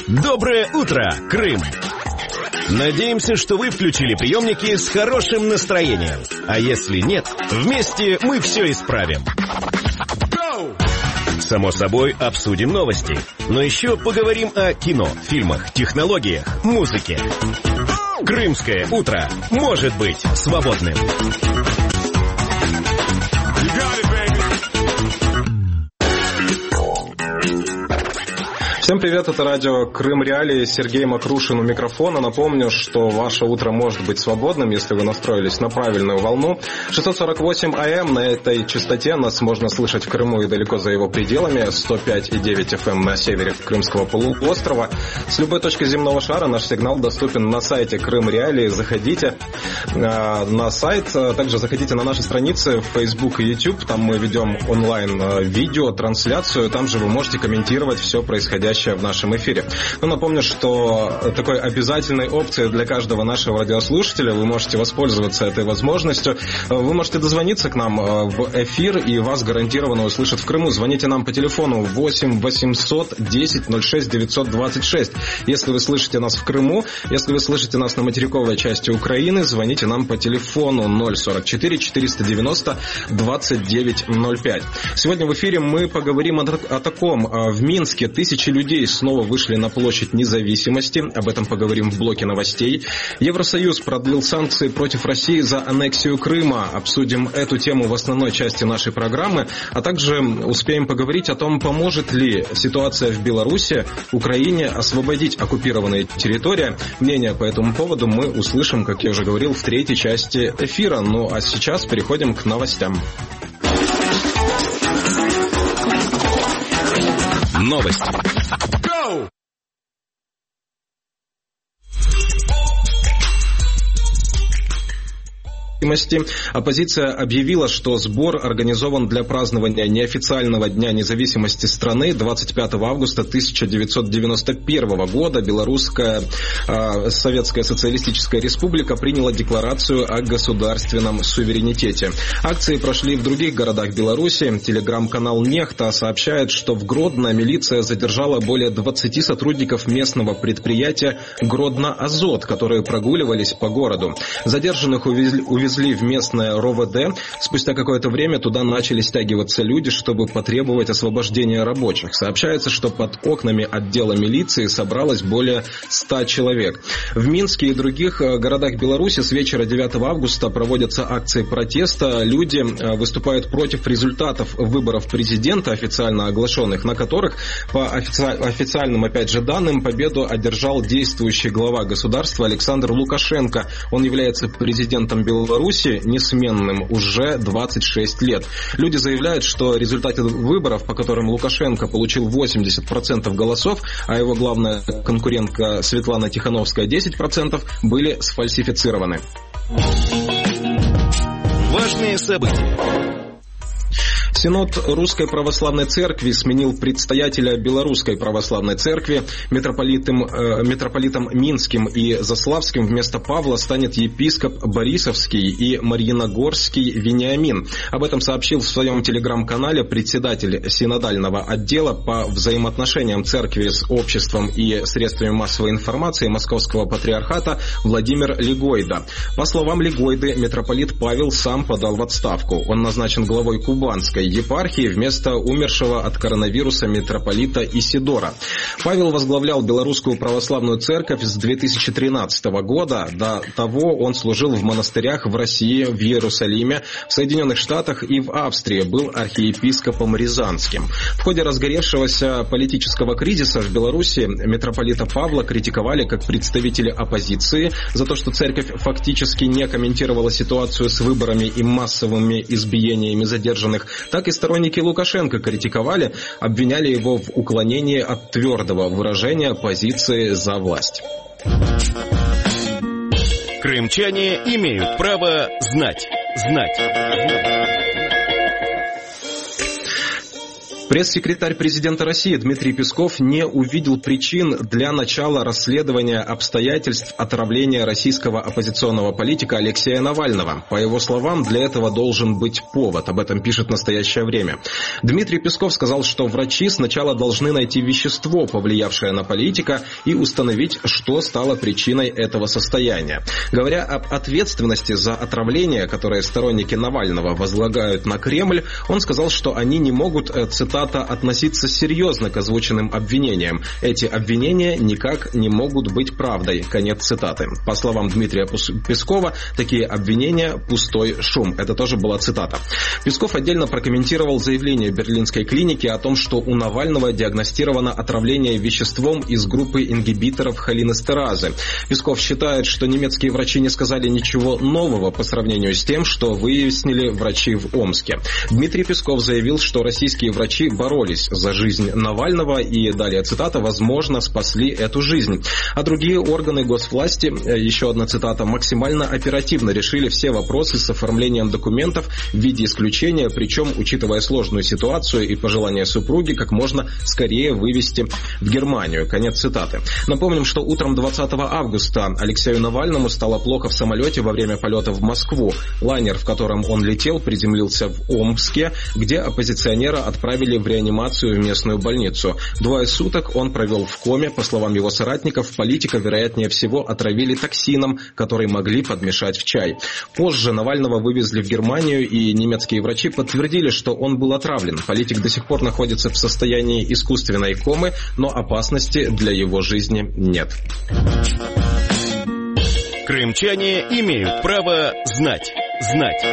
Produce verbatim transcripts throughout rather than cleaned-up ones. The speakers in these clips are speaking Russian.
Доброе утро, Крым! Надеемся, что вы включили приемники с хорошим настроением. А если нет, вместе мы все исправим. Само собой, обсудим новости. Но еще поговорим о кино, фильмах, технологиях, музыке. Крымское утро может быть свободным. Всем привет, это радио Крым Реалии, Сергей Макрушин у микрофона. Напомню, что ваше утро может быть свободным, если вы настроились на правильную волну. шестьсот сорок восемь АМ, на этой частоте нас можно слышать в Крыму и далеко за его пределами. сто пять и девять эф эм на севере Крымского полуострова. С любой точки земного шара наш сигнал доступен на сайте Крым Реалии. Заходите на сайт, также заходите на наши страницы в Facebook и YouTube. Там мы ведем онлайн видео, трансляцию. Там же вы можете комментировать все происходящее в нашем эфире. Но напомню, что такой обязательной опцией для каждого нашего радиослушателя, вы можете воспользоваться этой возможностью. Вы можете дозвониться к нам в эфир, и вас гарантированно услышат в Крыму. Звоните нам по телефону восемь восемьсот десять ноль шесть девятьсот двадцать шесть. Если вы слышите нас в Крыму, если вы слышите нас на материковой части Украины, звоните нам по телефону ноль сорок четыре четыреста девяносто двадцать девять ноль пять. Сегодня в эфире мы поговорим о, о таком. В Минске тысячи людей Людей снова вышли на площадь независимости. Об этом поговорим в блоке новостей. Евросоюз продлил санкции против России за аннексию Крыма. Обсудим эту тему в основной части нашей программы. А также успеем поговорить о том, поможет ли ситуация в Беларуси Украине освободить оккупированные территории. Мнение по этому поводу мы услышим, как я уже говорил, в третьей части эфира. Ну а сейчас переходим к новостям. Новости. Оппозиция объявила, что сбор организован для празднования неофициального Дня независимости страны двадцать пятого августа тысяча девятьсот девяносто первого года. Белорусская э, Советская Социалистическая Республика приняла декларацию о государственном суверенитете. Акции прошли в других городах Беларуси. Телеграм-канал «Нехта» сообщает, что в Гродно милиция задержала более двадцати сотрудников местного предприятия «Гродно-Азот», которые прогуливались по городу. Задержанных увезли, увезли в местное РОВД. Спустя какое-то время туда начали стягиваться люди, чтобы потребовать освобождения рабочих. Сообщается, что под окнами отдела милиции собралось более ста человек. В Минске и других городах Беларуси с вечера девятого августа проводятся акции протеста. Люди выступают против результатов выборов президента, официально оглашенных, на которых, по офици- официальным, опять же, данным, победу одержал действующий глава государства Александр Лукашенко. Он является президентом Беларуси несменным уже двадцать шесть лет. Люди заявляют, что результаты выборов, по которым Лукашенко получил восемьдесят процентов голосов, а его главная конкурентка Светлана Тихановская десять процентов, были сфальсифицированы. Важные события. Синод Русской Православной Церкви сменил предстоятеля Белорусской Православной Церкви. Митрополитом, э, митрополитом Минским и Заславским вместо Павла станет епископ Борисовский и Марьиногорский Вениамин. Об этом сообщил в своем телеграм-канале председатель синодального отдела по взаимоотношениям церкви с обществом и средствами массовой информации Московского патриархата Владимир Легойда. По словам Легойды, митрополит Павел сам подал в отставку. Он назначен главой Кубанской епархии вместо умершего от коронавируса митрополита Исидора. Павел возглавлял Белорусскую православную церковь с две тысячи тринадцатого года. До того он служил в монастырях в России, в Иерусалиме, в Соединенных Штатах и в Австрии. Был архиепископом Рязанским. В ходе разгоревшегося политического кризиса в Беларуси митрополита Павла критиковали как представители оппозиции за то, что церковь фактически не комментировала ситуацию с выборами и массовыми избиениями задержанных, так и сторонники Лукашенко критиковали, обвиняли его в уклонении от твердого выражения позиции за власть. Крымчане имеют право знать. Знать. Пресс-секретарь президента России Дмитрий Песков не увидел причин для начала расследования обстоятельств отравления российского оппозиционного политика Алексея Навального. По его словам, для этого должен быть повод. Об этом пишет «Настоящее время». Дмитрий Песков сказал, что врачи сначала должны найти вещество, повлиявшее на политика, и установить, что стало причиной этого состояния. Говоря об ответственности за отравление, которое сторонники Навального возлагают на Кремль, он сказал, что они не могут, цитата, относиться серьезно к озвученным обвинениям. Эти обвинения никак не могут быть правдой. Конец цитаты. По словам Дмитрия Пескова, такие обвинения – пустой шум. Это тоже была цитата. Песков отдельно прокомментировал заявление берлинской клиники о том, что у Навального диагностировано отравление веществом из группы ингибиторов холинестеразы. Песков считает, что немецкие врачи не сказали ничего нового по сравнению с тем, что выяснили врачи в Омске. Дмитрий Песков заявил, что российские врачи боролись за жизнь Навального и, далее цитата, возможно, спасли эту жизнь. А другие органы госвласти, еще одна цитата, максимально оперативно решили все вопросы с оформлением документов в виде исключения, причем, учитывая сложную ситуацию и пожелания супруги, как можно скорее вывести в Германию. Конец цитаты. Напомним, что утром двадцатого августа Алексею Навальному стало плохо в самолете во время полета в Москву. Лайнер, в котором он летел, приземлился в Омске, где оппозиционера отправили в реанимацию в местную больницу. Двое суток он провел в коме. По словам его соратников, политика, вероятнее всего, отравили токсином, который могли подмешать в чай. Позже Навального вывезли в Германию, и немецкие врачи подтвердили, что он был отравлен. Политик до сих пор находится в состоянии искусственной комы, но опасности для его жизни нет. Крымчане имеют право знать. Знать.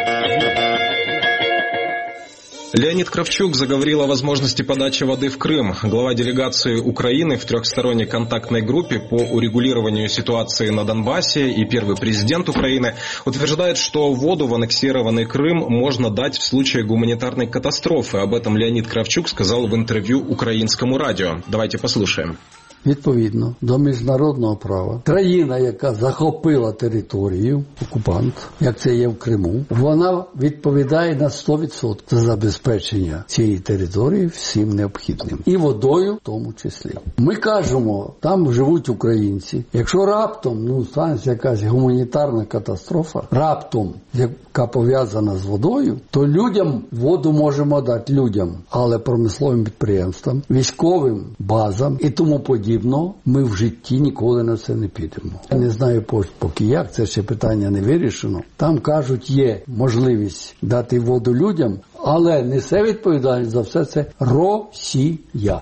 Леонид Кравчук заговорил о возможности подачи воды в Крым. Глава делегации Украины в трехсторонней контактной группе по урегулированию ситуации на Донбассе и первый президент Украины утверждает, что воду в аннексированный Крым можно дать в случае гуманитарной катастрофы. Об этом Леонид Кравчук сказал в интервью Українському радіо. Давайте послушаем. Відповідно до міжнародного права, країна, яка захопила територію, окупант, як це є в Криму, вона відповідає на сто відсотків за забезпечення цієї території всім необхідним. І водою в тому числі. Ми кажемо, там живуть українці. Якщо раптом, ну, станеться якась гуманітарна катастрофа, раптом, яка пов'язана з водою, то людям воду можемо дати людям, але промисловим підприємствам, військовим базам і тому подібне. Ми в житті ніколи на це не підемо. Я не знаю поки як, це ще питання не вирішено. Там, кажуть, є можливість дати воду людям, але несе відповідальність за все це Росія.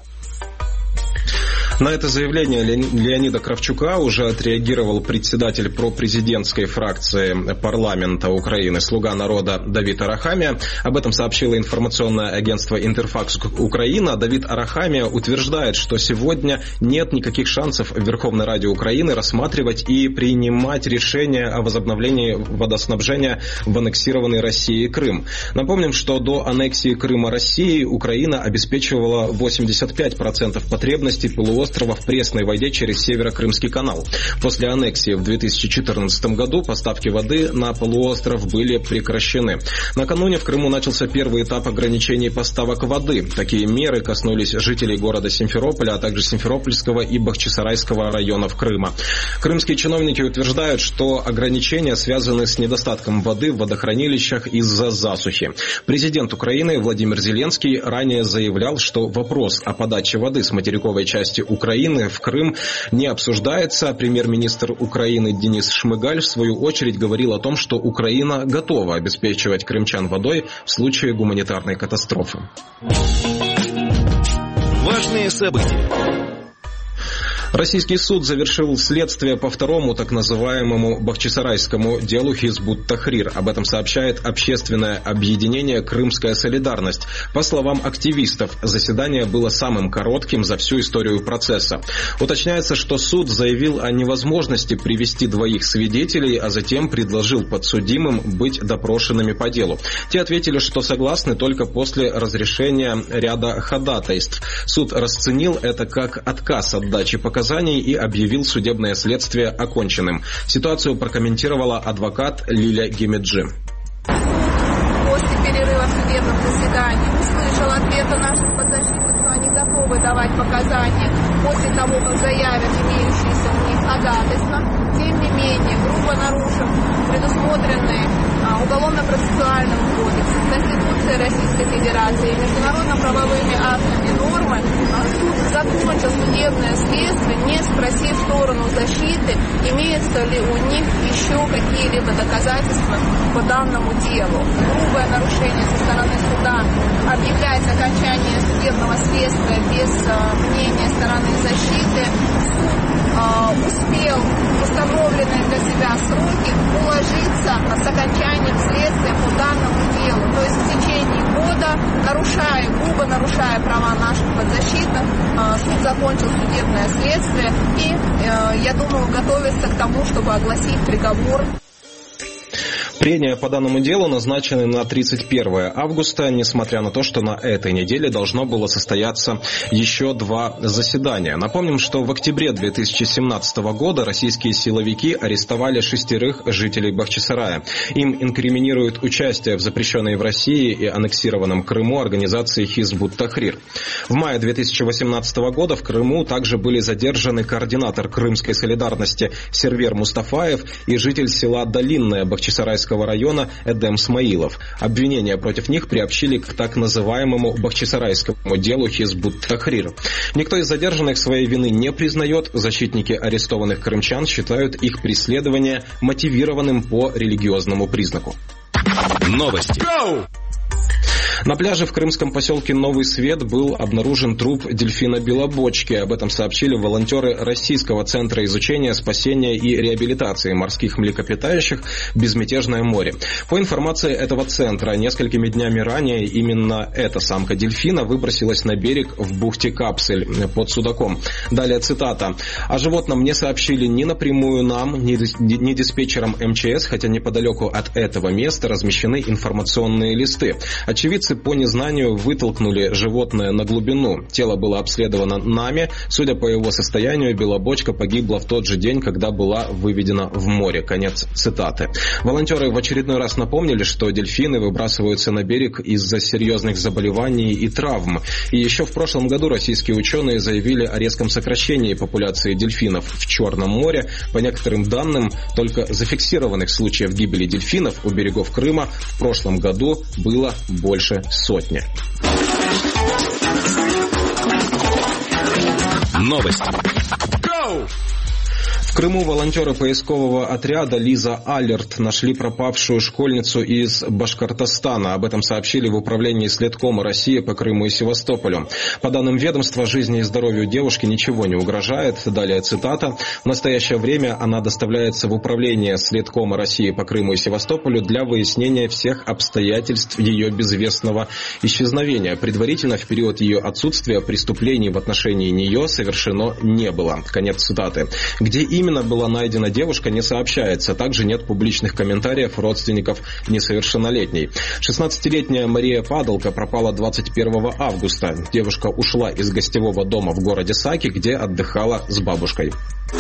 На это заявление Леонида Кравчука уже отреагировал председатель пропрезидентской фракции парламента Украины «Слуга народа» Давид Арахамия. Об этом сообщило информационное агентство «Интерфакс Украина». Давид Арахамия утверждает, что сегодня нет никаких шансов в Верховной Раде Украины рассматривать и принимать решение о возобновлении водоснабжения в аннексированный Россией Крым. Напомним, что до аннексии Крыма Россией Украина обеспечивала восемьдесят пять процентов потребностей полуострова в пресной воде через Северо-Крымский канал. После аннексии в две тысячи четырнадцатом году поставки воды на полуостров были прекращены. Накануне в Крыму начался первый этап ограничений поставок воды. Такие меры коснулись жителей города Симферополя, а также Симферопольского и Бахчисарайского районов Крыма. Крымские чиновники утверждают, что ограничения связаны с недостатком воды в водохранилищах из-за засухи. Президент Украины Владимир Зеленский ранее заявлял, что вопрос о подаче воды с материковой части Украины в Крым не обсуждается. Премьер-министр Украины Денис Шмыгаль в свою очередь говорил о том, что Украина готова обеспечивать крымчан водой в случае гуманитарной катастрофы. Важные события. Российский суд завершил следствие по второму так называемому бахчисарайскому делу Хизбут-Тахрир. Об этом сообщает общественное объединение «Крымская солидарность». По словам активистов, заседание было самым коротким за всю историю процесса. Уточняется, что суд заявил о невозможности привести двоих свидетелей, а затем предложил подсудимым быть допрошенными по делу. Те ответили, что согласны только после разрешения ряда ходатайств. Суд расценил это как отказ от дачи показаний и объявил судебное следствие оконченным. Ситуацию прокомментировала адвокат Лиля Гемеджи. После перерыва говорила в судебном заседании, услышал ответы наших подзащитных, что они готовы давать показания после того, как заявят имеющиеся у них ходатайства. Тем не менее, грубо нарушив предусмотренные а, Уголовно-процессуальным кодексом, Конституцией Российской Федерации и международно-правовыми актами нормы, а, суд закончил судебное следствие, не спросив сторону защиты, имеются ли у них еще какие-либо доказательства по данному делу. Грубое нарушение со стороны суда объявлять окончание судебного следствия без а, мнения стороны защиты. Суд а, успел в установленные для себя сроки уложиться с окончанием следствия по данному делу. То есть в течение года, нарушая, грубо нарушая права наших подзащитных, а, суд закончил судебное следствие и, а, я думаю, готовится к тому, чтобы огласить приговор. Прения по данному делу назначены на тридцать первое августа, несмотря на то, что на этой неделе должно было состояться еще два заседания. Напомним, что в октябре две тысячи семнадцатого года российские силовики арестовали шестерых жителей Бахчисарая. Им инкриминируют участие в запрещенной в России и аннексированном Крыму организации Хизб ут-Тахрир. В мае две тысячи восемнадцатого года в Крыму также были задержаны координатор Крымской солидарности Сервер Мустафаев и житель села Долинное Бахчисарайского района Эдем Смаилов. Обвинения против них приобщили к так называемому Бахчисарайскому делу Хизб ут-Тахрир. Никто из задержанных своей вины не признает. Защитники арестованных крымчан считают их преследование мотивированным по религиозному признаку. Новости. На пляже в крымском поселке Новый Свет был обнаружен труп дельфина белобочки. Об этом сообщили волонтеры Российского центра изучения, спасения и реабилитации морских млекопитающих «Безмятежное море». По информации этого центра, несколькими днями ранее именно эта самка дельфина выбросилась на берег в бухте Капсель под Судаком. Далее цитата. «О животном не сообщили ни напрямую нам, ни диспетчерам эм че эс, хотя неподалеку от этого места размещены информационные листы. Очевидцы по незнанию вытолкнули животное на глубину. Тело было обследовано нами. Судя по его состоянию, белобочка погибла в тот же день, когда была выведена в море». Конец цитаты. Волонтеры в очередной раз напомнили, что дельфины выбрасываются на берег из-за серьезных заболеваний и травм. И еще в прошлом году российские ученые заявили о резком сокращении популяции дельфинов в Черном море. По некоторым данным, только зафиксированных случаев гибели дельфинов у берегов Крыма в прошлом году было больше сотни. Новости. В Крыму волонтеры поискового отряда «Лиза Алерт» нашли пропавшую школьницу из Башкортостана. Об этом сообщили в управлении Следкома России по Крыму и Севастополю. По данным ведомства, жизни и здоровью девушки ничего не угрожает. Далее цитата. «В настоящее время она доставляется в управление Следкома России по Крыму и Севастополю для выяснения всех обстоятельств ее безвестного исчезновения. Предварительно в период ее отсутствия преступлений в отношении нее совершено не было». Конец цитаты. Где именно была найдена девушка, не сообщается. Также нет публичных комментариев родственников несовершеннолетней. шестнадцатилетняя Мария Падалка пропала двадцать первого августа. Девушка ушла из гостевого дома в городе Саки, где отдыхала с бабушкой.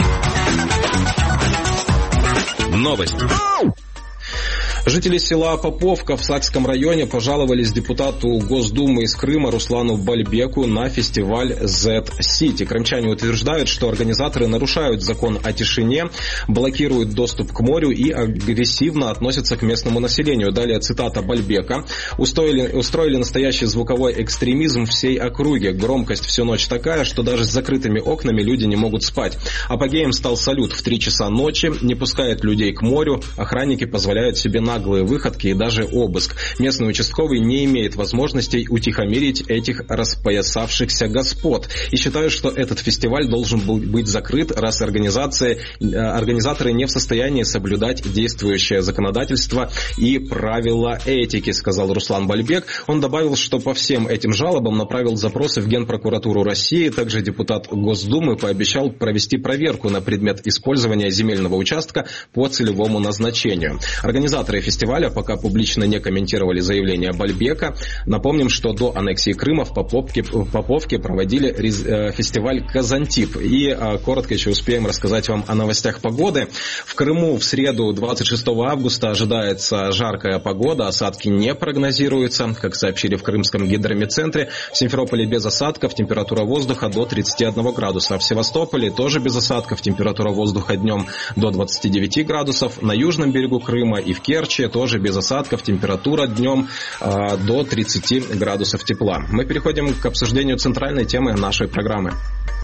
Новости. Жители села Поповка в Сакском районе пожаловались депутату Госдумы из Крыма Руслану Бальбеку на фестиваль Z-City. Крымчане утверждают, что организаторы нарушают закон о тишине, блокируют доступ к морю и агрессивно относятся к местному населению. Далее цитата Бальбека. «Устроили, устроили настоящий звуковой экстремизм всей округе. Громкость всю ночь такая, что даже с закрытыми окнами люди не могут спать. Апогеем стал салют в три часа ночи, не пускает людей к морю, охранники позволяют себе на наглые выходки и даже обыск. Местный участковый не имеет возможностей утихомирить этих распоясавшихся господ. И считаю, что этот фестиваль должен был быть закрыт, раз организация, организаторы не в состоянии соблюдать действующее законодательство и правила этики», сказал Руслан Бальбек. Он добавил, что по всем этим жалобам направил запросы в Генпрокуратуру России. Также депутат Госдумы пообещал провести проверку на предмет использования земельного участка по целевому назначению. Организаторы фестиваля пока публично не комментировали заявление Бальбека. Напомним, что до аннексии Крыма в Поповке, в Поповке проводили фестиваль «Казантип». И коротко еще успеем рассказать вам о новостях погоды. В Крыму в среду двадцать шестого августа ожидается жаркая погода, осадки не прогнозируются. Как сообщили в Крымском гидрометцентре, в Симферополе без осадков, температура воздуха до тридцати одного градуса. В Севастополе тоже без осадков, температура воздуха днем до двадцати девяти градусов. На южном берегу Крыма и в Керчи тоже без осадков, температура днем э, до тридцати градусов тепла. Мы переходим к обсуждению центральной темы нашей программы.